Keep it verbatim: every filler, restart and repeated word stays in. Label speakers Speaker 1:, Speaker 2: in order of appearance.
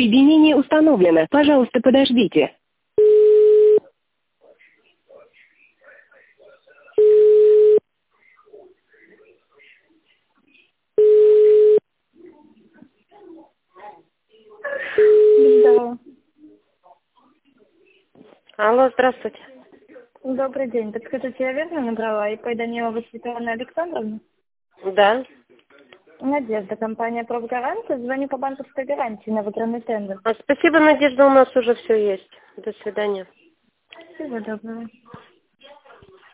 Speaker 1: Соединение установлено. Пожалуйста, подождите.
Speaker 2: Да.
Speaker 3: Алло, здравствуйте.
Speaker 2: Добрый день. Подскажите, я верно набрала? И Данилова Светлана Александровна?
Speaker 3: Да.
Speaker 2: Надежда, компания «Профгарант». Звоню по банковской гарантии на выигранный тендер.
Speaker 3: А, спасибо, Надежда, у нас уже все есть. До свидания.
Speaker 2: Всего доброго.